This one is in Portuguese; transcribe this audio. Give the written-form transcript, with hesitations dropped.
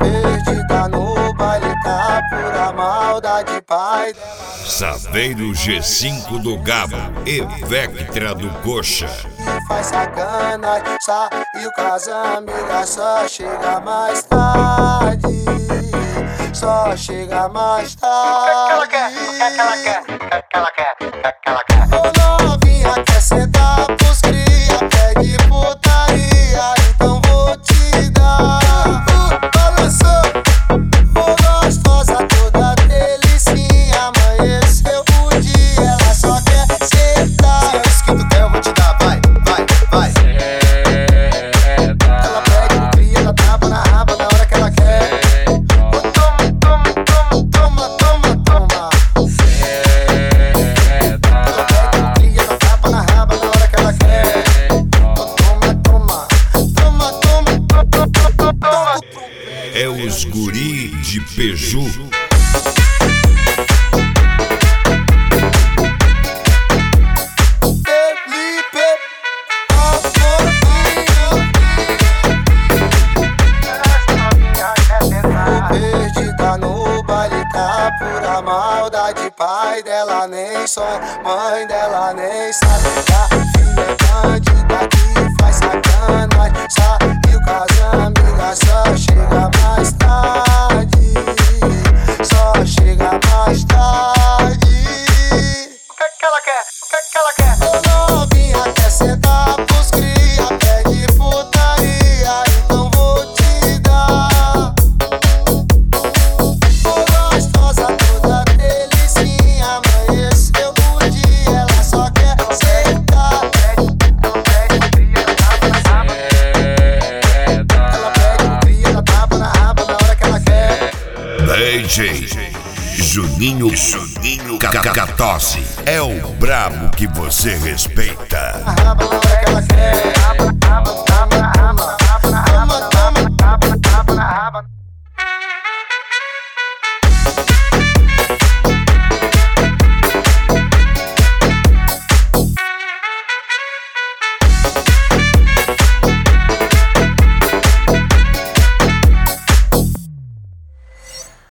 Perdida no baile, tá pura maldade, pai dela. Saveiro G5 do Gabo e Vectra do Coxa. Faz sacanagem, saiu com as amigas, só chega mais tarde. Só chega mais tarde. O que ela quer? Ô novinha, quer sentar pros cria, pede putaria, então vou te dar. Balançou, ô gostosa, toda delicinha, amanheceu o dia, ela só quer sentar. Se é isso que tu quer, eu vou te dar, vai. Ela pede putaria, ela tapa na raba na hora que ela quer. Toma. Ela pede putaria, ela tapa na raba na hora que ela quer. Toma. É os guri de Peju. Perdida no baile, tá pura maldade, pai dela nem sonha, mãe dela nem sabe. A filha é bandida que faz sacanagem, saiu com as amigas, só chega mais tarde. Só chega mais tarde. O que ela quer? Ô novinha, quer sentar pros cria, pede putaria, então vou te dar. Ô gostosa, toda delicinha, amanheceu o dia, ela só quer sentar. Ela pede putaria, ela tapa na raba na hora que ela quer. DJ Juninho Cacatosse. É o brabo que você respeita. Na raba na hora que ela quer.